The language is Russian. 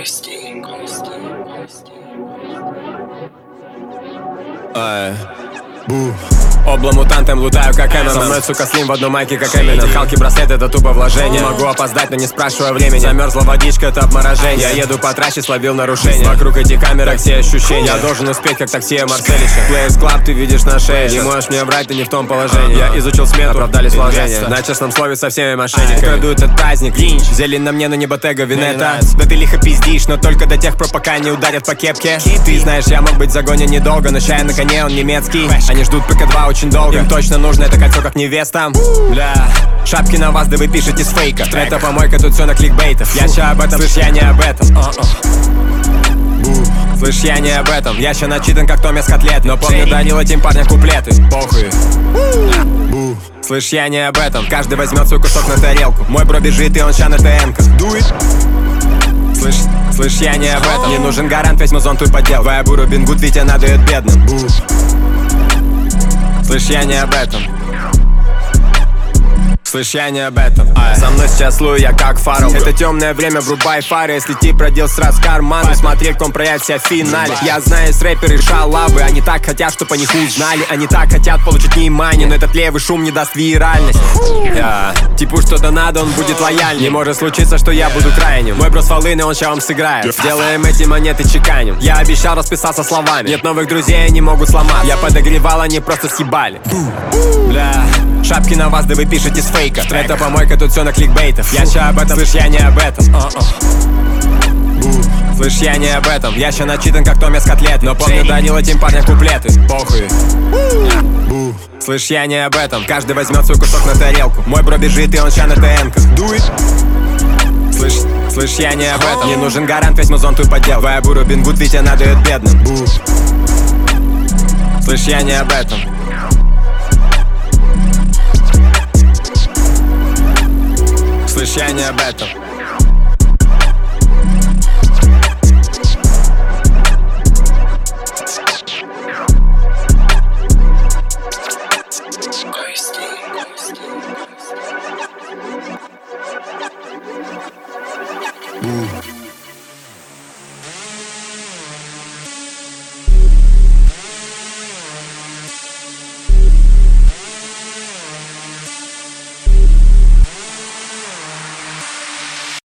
Обла мутантом лутаю как Эминем. Со мной, сука, слим в одной майке как Эминем. Халки браслет, это тупо вложение. Могу опоздать, но не спрашиваю времени. Замерзла водичка, это обморожение. Я еду по трассе, словил нарушение. Вокруг эти камеры, такси ощущения. Я должен успеть, как такси Марселича. Players Club ты видишь на шее. Не можешь мне врать, ты не в том положении. Я изучил смету, оправдались вложения. На честном слове со всеми мошенниками. Краду этот праздник, зелень на мне, но не Bottega Veneta. Да ты лихо пиздишь, но только до тех пор, пока не ударят по кепке. Ты знаешь, я мог быть в загоне недолго, но ща я на коне, он немецкий. Они ждут ПК-2 очень долго. Им точно нужно это кольцо как невестам. Бля, шапки на вас, да вы пишете с фейка. Это помойка, тут все на кликбейтов. Я ща об этом, слышь, я не об этом. Слышь, я не об этом. Я ща начитан, как Томми с котлет. Но помню, дарил этим парням куплеты. Похуй. Слышь, я не об этом. Каждый возьмет свой кусок на тарелку. Мой бро бежит, и он ща на ТН-ках. Слышь, я не об этом. Не нужен гарант, возьму зонтую поддел. Вайбу Робин Гуд, Витя надует бедным. Слышь, я не об этом. Слышь, я не об этом. Со мной сейчас слую я как Фаррелл. Это темное время, врубай фары. Если тип родил сразу карман, смотри, как он проявит себя в финале. Я знаю, есть рэперы шалавы. Они так хотят, чтоб о них узнали. Они так хотят получить внимание, но этот левый шум не даст виральность. Типу что-то надо, он будет лояльней. Не может случиться, что я буду крайним. Мой бро с волыны, он ща вам сыграет. Делаем эти монеты, чеканим. Я обещал расписаться словами. Нет новых друзей, они могут сломать. Я подогревал, они просто съебали. Бля, шапки на вас, да вы пишете с фейка. Это помойка, тут все на кликбейтов. Я ща об этом, слышь, я не об этом. Слышь, я не об этом. Я ща начитан, как Томми с котлет. Но помню, дарил этим парням куплеты. Похуй. Слышь, я не об этом. Каждый возьмет свой кусок на тарелку. Мой бро бежит, и он ща на ТН-ках. Слышь, я не об этом. Не нужен гарант, возьму зонтую поддел. Вайбу Робин Гуд, Витя надует бедным. Слышь, я не об этом. Слышь, я не об этом.